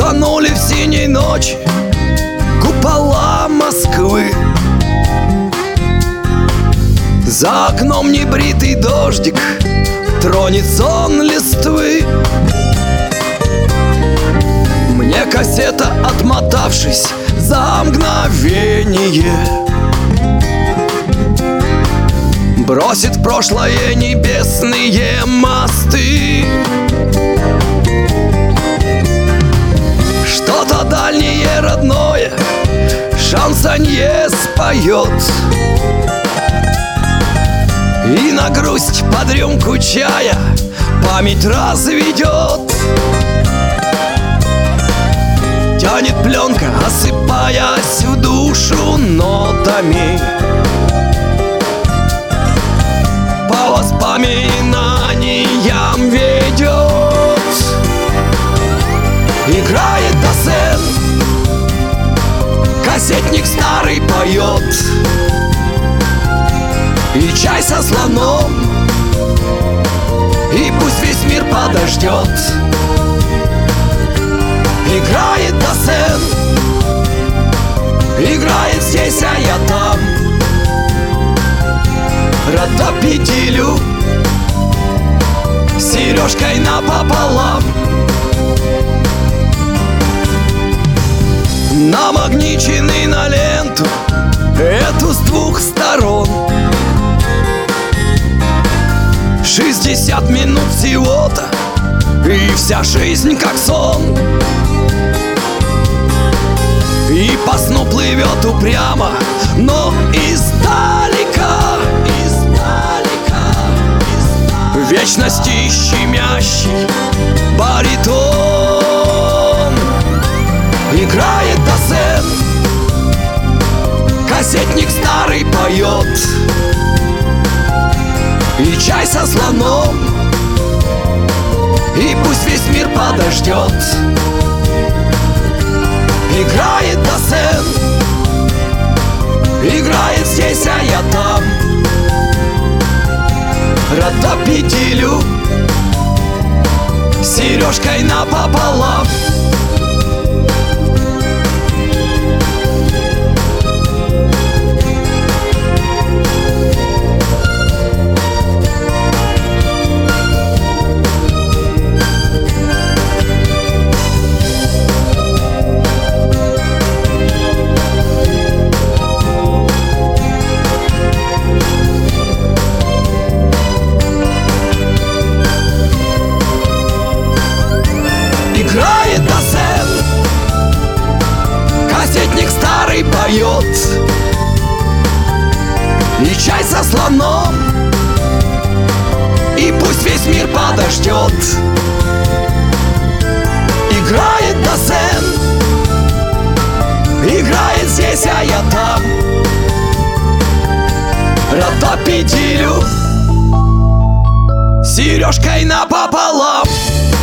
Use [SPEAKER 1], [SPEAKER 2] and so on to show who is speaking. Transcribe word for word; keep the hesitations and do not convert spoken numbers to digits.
[SPEAKER 1] Тонули в синей ночи купола Москвы. За окном небритый дождик тронет сон листвы. Мне кассета, отмотавшись за мгновение, бросит в прошлое небесные мосты. Что-то дальнее родное шансонье споет, и на грусть под рюмку чая память разведет. Тянет пленка, осыпаясь в душу нотами, по воспоминаниям ведет. Играет Досен, кассетник старый поет, и чай со слоном, и пусть весь мир подождет. Играет Досен, играет здесь, а я там. Ротопедилю с сережкой напополам. Намагниченный на ленту эту с двух сторон. Шестьдесят минут всего-то, и вся жизнь как сон. И по сну плывет упрямо, но издалека, издалека, издалека. В вечности щемящий баритон. Играет Досен, кассетник старый поет, и чай со слоном, и пусть весь мир подождет. Играет Досен, играет здесь, а я там. Ротопедилю с сережкой напополам. Играет Досен, кассетник старый поет, и чай со слоном, и пусть весь мир подождет. Играет Досен, играет здесь, а я там. Ротопедилю с сережкой напополам.